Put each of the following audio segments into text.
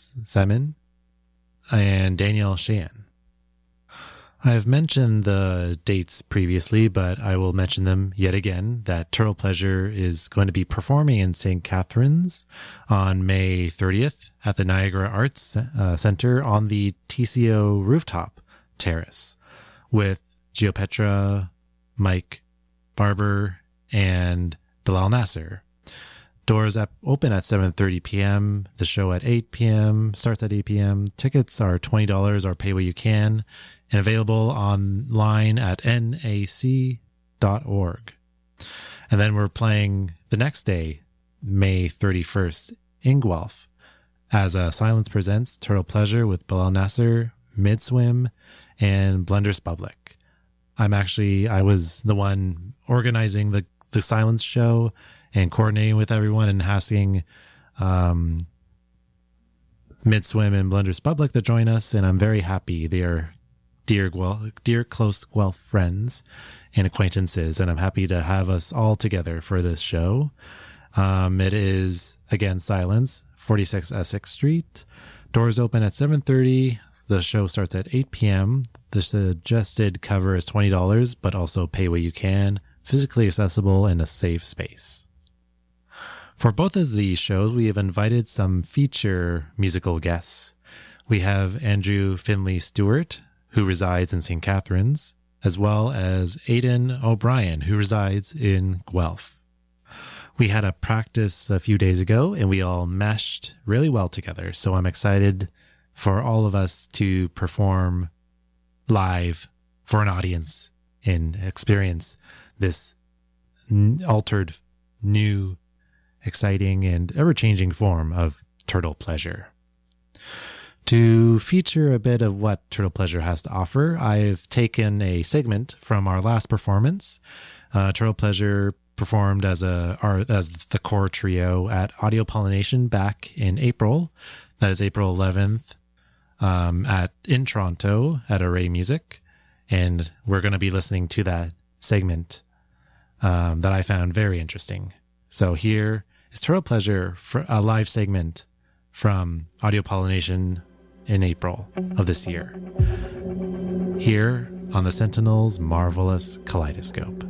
Thomas Semin, and Danielle Sheehan. I've mentioned the dates previously, but I will mention them yet again, that Turtle Pleasure is going to be performing in St. Catharines on May 30th at the Niagara Arts Center on the TCO rooftop terrace with Geopetra, Mike Barber, and Bilal Nasser. Doors open at 7:30 p.m. The show at 8 p.m. starts at 8 p.m. Tickets are $20 or pay what you can, and available online at nac.org. And then we're playing the next day, May 31st, in Guelph, as Silence presents Turtle Pleasure with Bilal Nasser, Midswim, and Blenders Public. I was the one organizing the Silence show and coordinating with everyone and asking Midswim and Blenders Public to join us, and I'm very happy. They are dear close Guelph friends and acquaintances, and I'm happy to have us all together for this show. It is, again, Silence, 46 Essex Street. Doors open at 7:30. The show starts at 8 p.m. The suggested cover is $20, but also pay what you can, physically accessible, in a safe space. For both of these shows, we have invited some feature musical guests. We have Andrew Finley Stewart, who resides in St. Catharines, as well as Aidan O'Brien, who resides in Guelph. We had a practice a few days ago, and we all meshed really well together. So I'm excited for all of us to perform live for an audience and experience this altered, new, exciting, and ever-changing form of Turtle Pleasure. To feature a bit of what Turtle Pleasure has to offer, I've taken a segment from our last performance. Turtle Pleasure performed as the core trio at Audio Pollination back in April. That is April 11th in Toronto at Array Music. And we're going to be listening to that segment that I found very interesting. So here is Turtle Pleasure, for a live segment from Audio Pollination in April of this year, here on the Sentinel's Marvelous Kaleidoscope.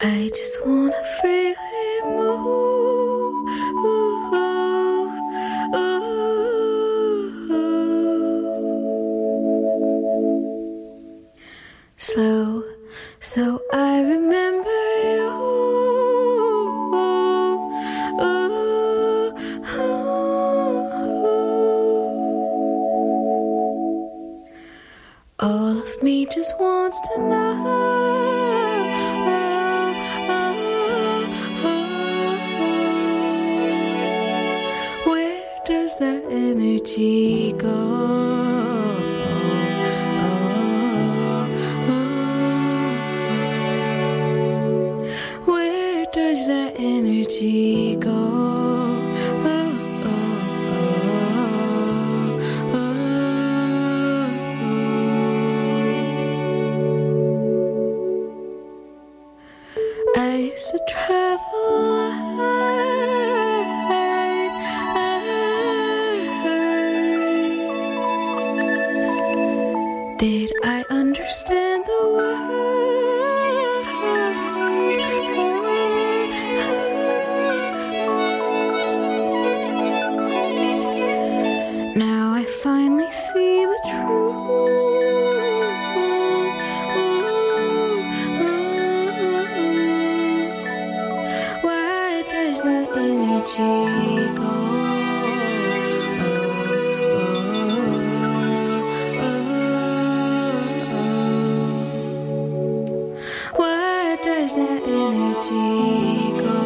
I just wanna freely move. Slow, so I remember you. All of me just wants to know. Where does that energy go? Where does that energy go? I used to travel high. Did I understand the word? Now I finally see the truth. That energy go? Where does that energy go?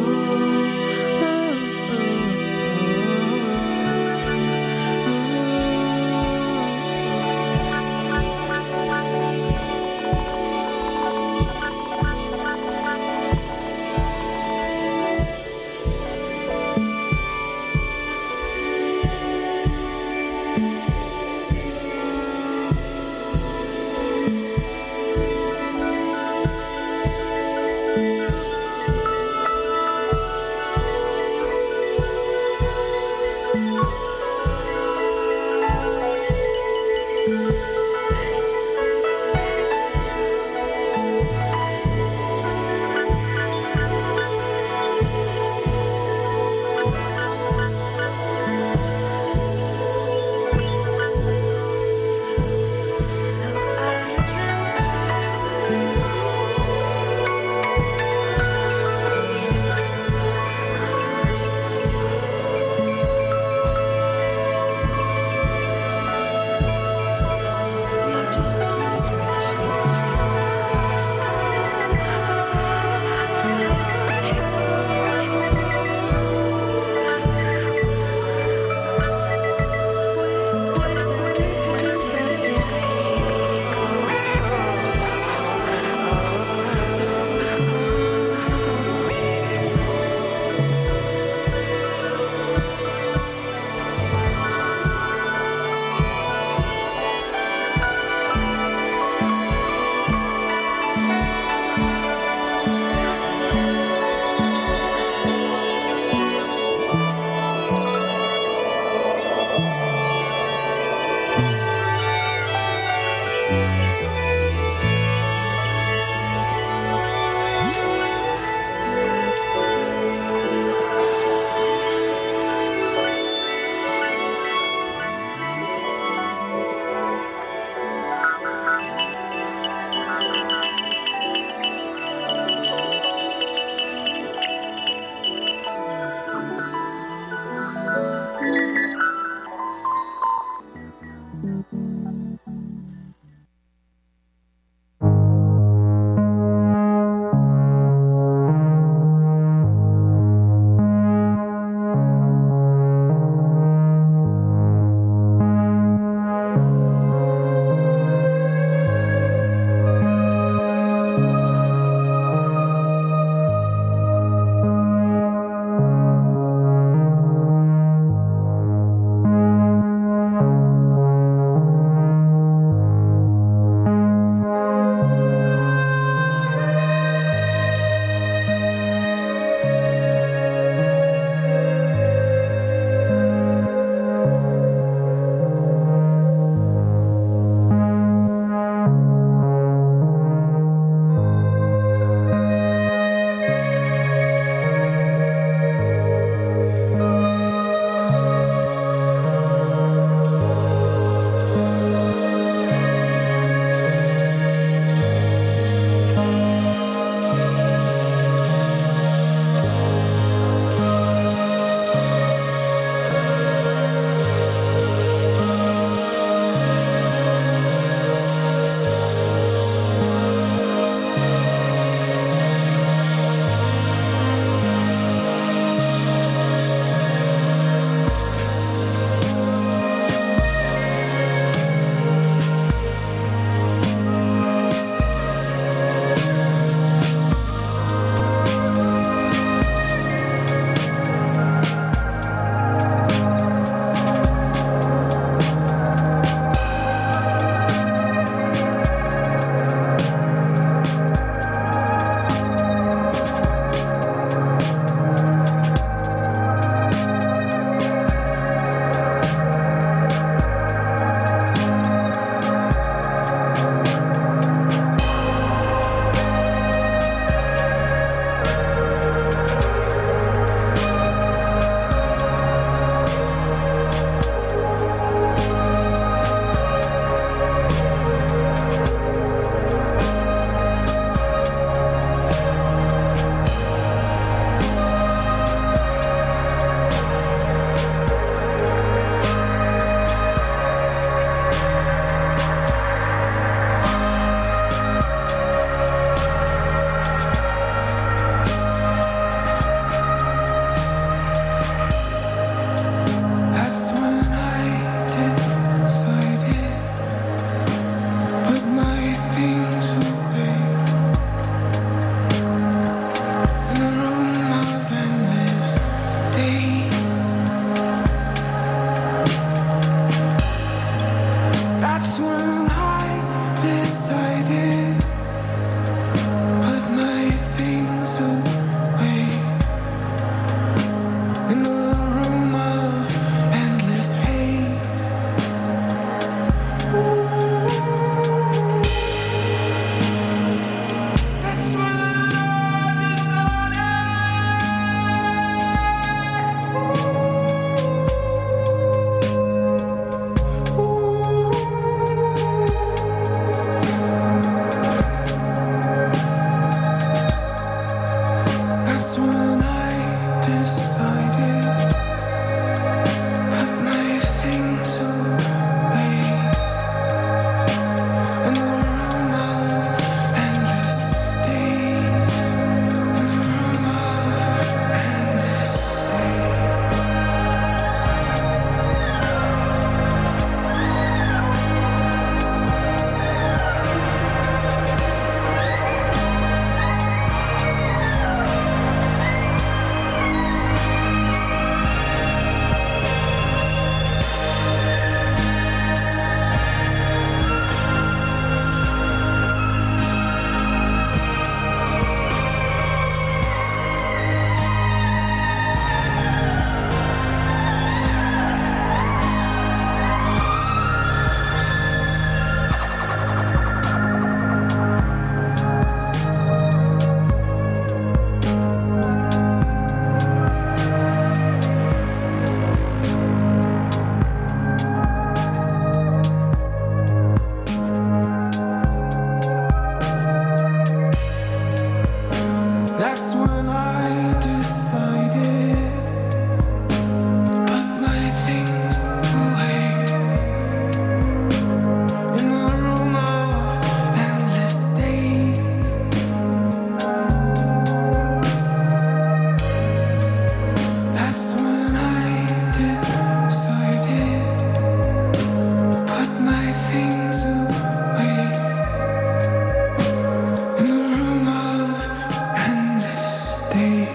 when I decided to put my things away in the room of endless days. That's when I decided to put my things away in the room of endless days.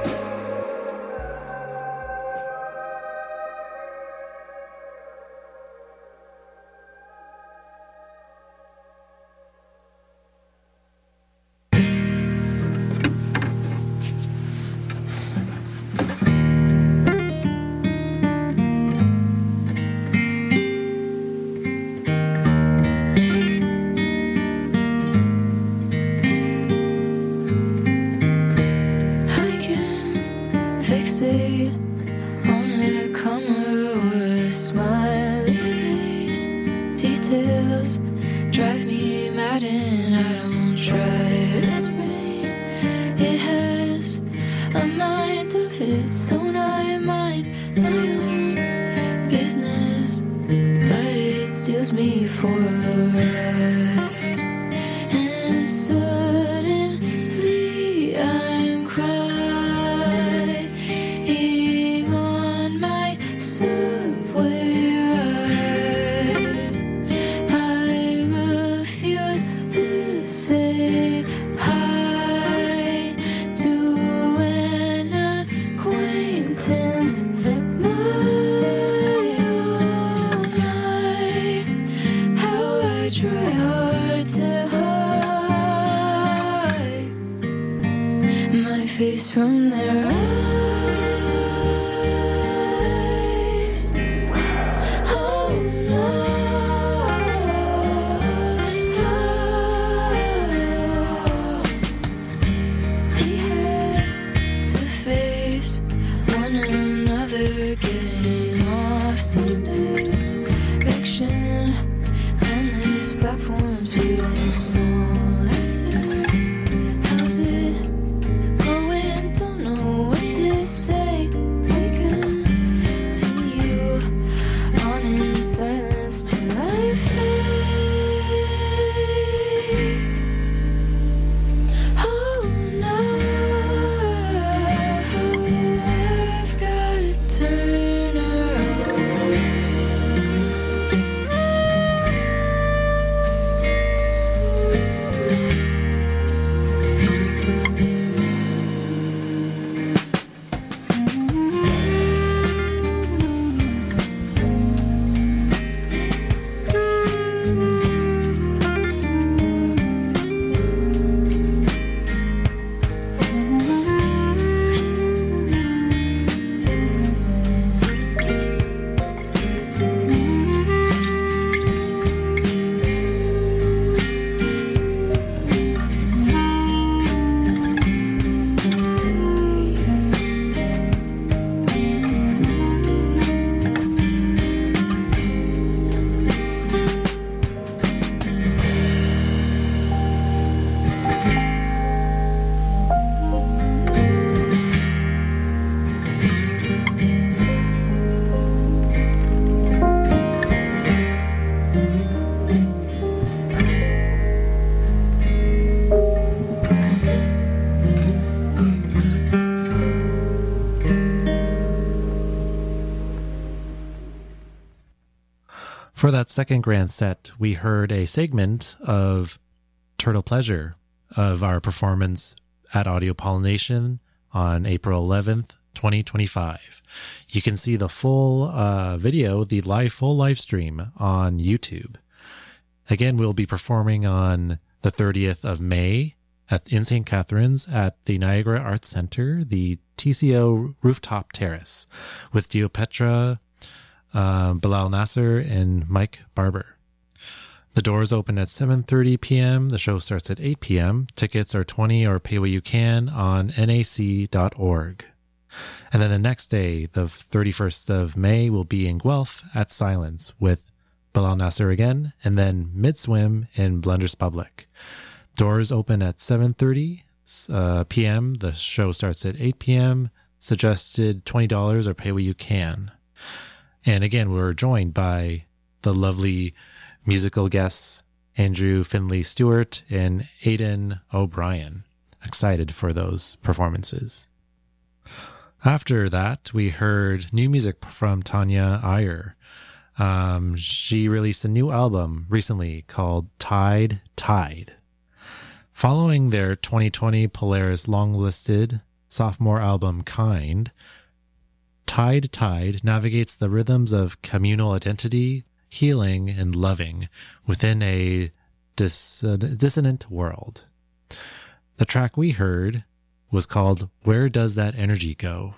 I can fixate on a comma or a smiley face. Details drive me mad and I don't try. This brain, it has a mind of its own. I mind my own business, but it steals me for a ride. And suddenly I'm crying on my subway ride. I refuse to say hi to an acquaintance. My oh my, how I try hard to hide my face from their eyes. Oh no, we had to face one another, getting off some direction on these platforms, feeling small after. How's it going? Don't know what to say. We continue on in silence till I fade. Oh no, I've gotta turn around. For that second grand set, we heard a segment of Turtle Pleasure of our performance at Audio Pollination on April 11th, 2025. You can see the full video, the full live stream on YouTube. Again, we'll be performing on the 30th of May in St. Catharines at the Niagara Arts Center, the TCO Rooftop Terrace, with Diopetra, Bilal Nasser, and Mike Barber. The doors open at 7:30 p.m. The show starts at 8 p.m. Tickets are $20 or pay what you can on nac.org. And then the next day, the 31st of May, will be in Guelph at Silence with Bilal Nasser again, and then Mid-Swim in Blunders Public. Doors open at 7:30. p.m. The show starts at 8 p.m. Suggested $20 or pay what you can. And again, we're joined by the lovely musical guests, Andrew Finley Stewart and Aidan O'Brien. Excited for those performances. After that, we heard new music from Tanya Iyer. She released a new album recently called Tide. Following their 2020 Polaris long-listed sophomore album Kind, Tide navigates the rhythms of communal identity, healing, and loving within a dissonant world. The track we heard was called Where Does That Energy Go?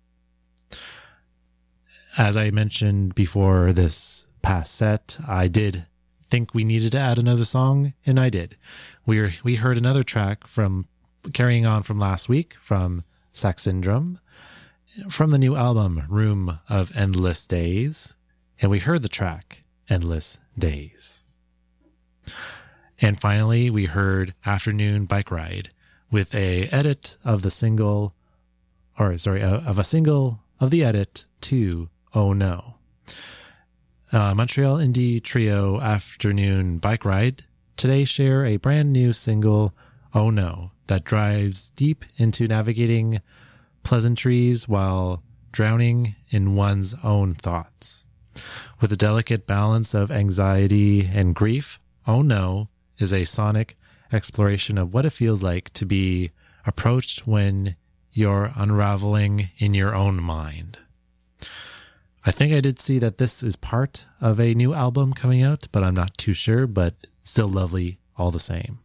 As I mentioned before this past set, I did think we needed to add another song, and I did. We heard another track from carrying on from last week from Sex Syndrome, from the new album Room of Endless Days, and we heard the track Endless Days. And finally, we heard Afternoon Bike Ride with a edit of the single, of a single of the edit to Oh No. Montreal indie trio Afternoon Bike Ride today share a brand new single, Oh No, that drives deep into navigating pleasantries while drowning in one's own thoughts. With a delicate balance of anxiety and grief, Oh No is a sonic exploration of what it feels like to be approached when you're unraveling in your own mind. I think I did see that this is part of a new album coming out, but I'm not too sure, but still lovely all the same.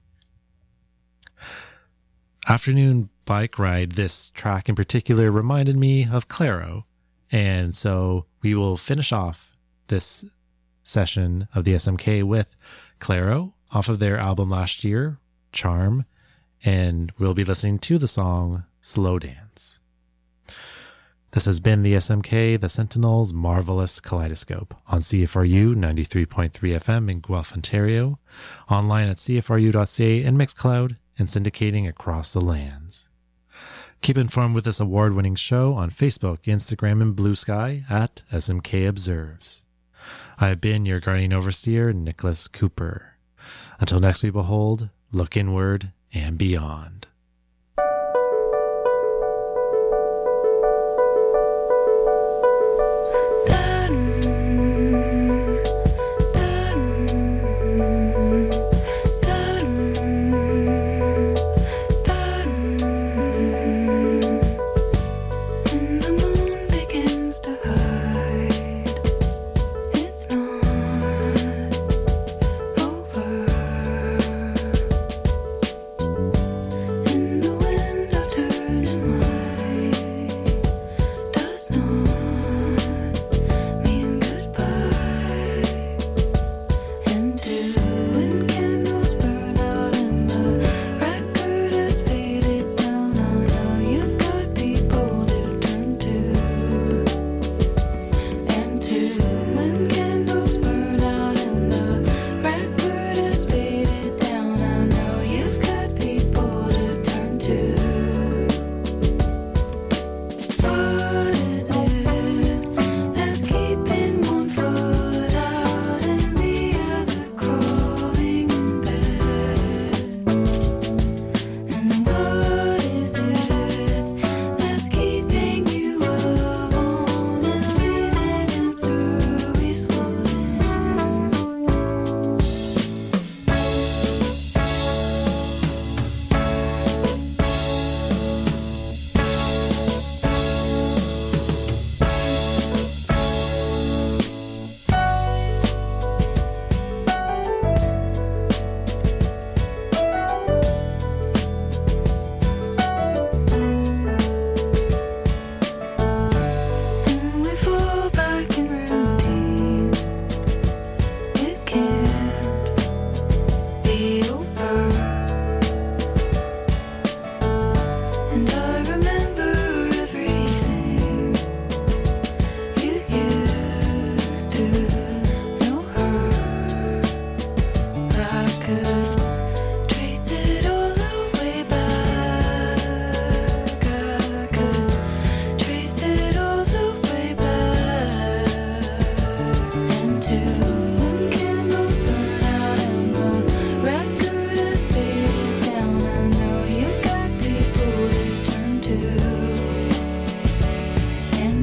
Afternoon Bike Ride, this track in particular reminded me of Clairo, and so we will finish off this session of the SMK with Clairo off of their album last year, Charm, and we'll be listening to the song Slow Dance. This has been the SMK, the Sentinel's Marvelous Kaleidoscope on CFRU 93.3 FM in Guelph, Ontario, online at cfru.ca and Mixcloud, and syndicating across the lands. Keep informed with this award-winning show on Facebook, Instagram, and Blue Sky at SMK Observes. I have been your guardian overseer, Nicholas Cooper. Until next we behold, look inward and beyond. Over.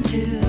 to